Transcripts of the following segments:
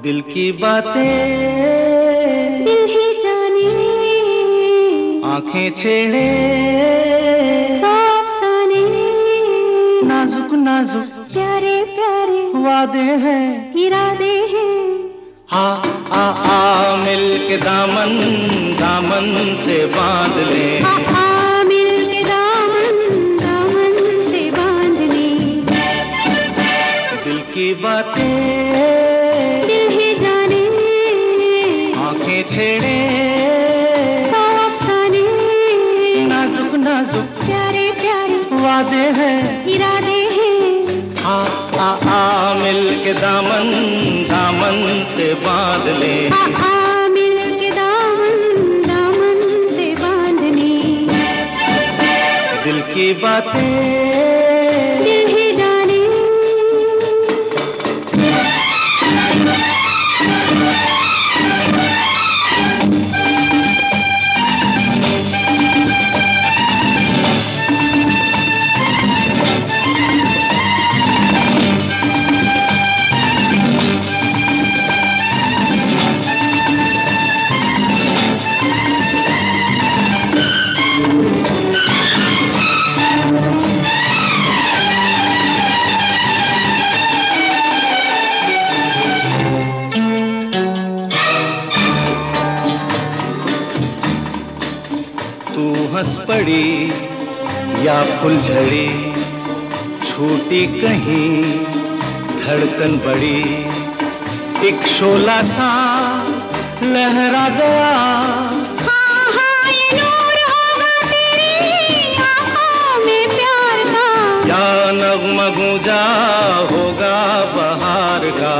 दिल की बातें दिल ही जाने, आंखें छेड़े सौ अफसाने, नाजुक नाजुक प्यारे प्यारे वादे हैं, इरादे हैं। आ आ आ मिल के दामन दामन से बांध ले, आ मिल के दामन दामन से बांध ले। दिल की बातें दिल ही जाने, आंखें छेड़े सौ अफसाने, नाजुक नाजुक प्यारे प्यारे वादे हैं, इरादे हैं। आ मिल के दामन दामन से बांध ले, आ मिल के दामन दामन से बांधने। दिल की बातें दिल ही जाने, तू हंस पड़ी या फुलझड़ी, छूटी कहीं धड़कन बड़ी, एक शोला सा लहरा गया। हाँ हाँ ये नूर होगा तेरी आँखों में प्यार का, या नगमा गूंजा होगा बहार का।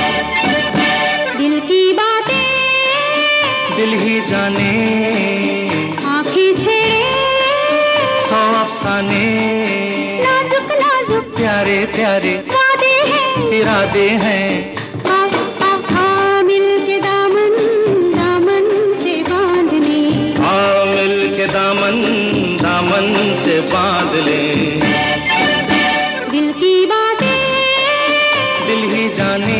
दिल की बातें दिल ही जाने, आँखें छेड़े सौ अफसाने, नाजुक नाजुक प्यारे प्यारे वादे हैं, इरादे हैं। आ मिल के दामन दामन से बांधने। आ मिल के दामन दामन से बांध ले, दिल की बातें दिल ही जाने।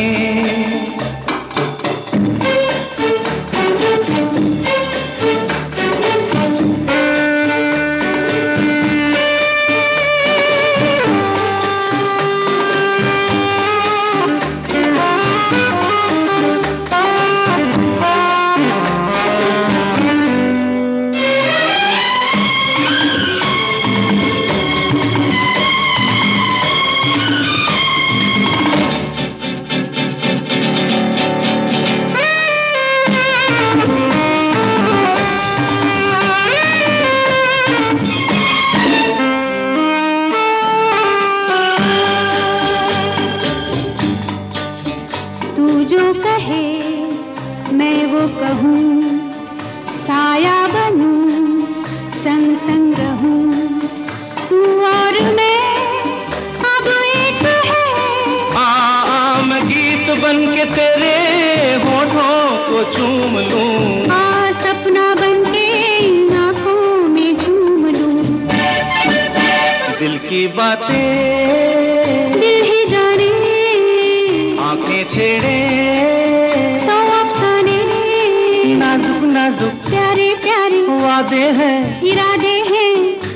तू जो कहे मैं वो कहूँ, साया बनूं संग संग रहूं। तू और मैं अब एक है, मैं गीत बन के तेरे होठों को चूम लूं, सपना बन के इन आँखों में झूम लूं। दिल की बातें दिल ही जाने, आंखें छेड़े सौ अफसाने, नाजुक नाजुक प्यारे प्यारे वादे हैं। इरादे हैं।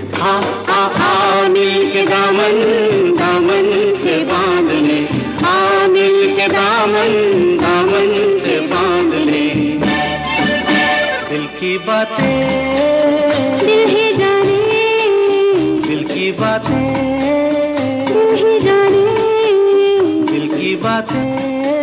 आ मिल के दामन दामन से बांध ले, आ मिल के दामन दामन से बांध ले। दिल की बातें दिल ही जाने, दिल की बातें दिल ही जाने, दिल की बातें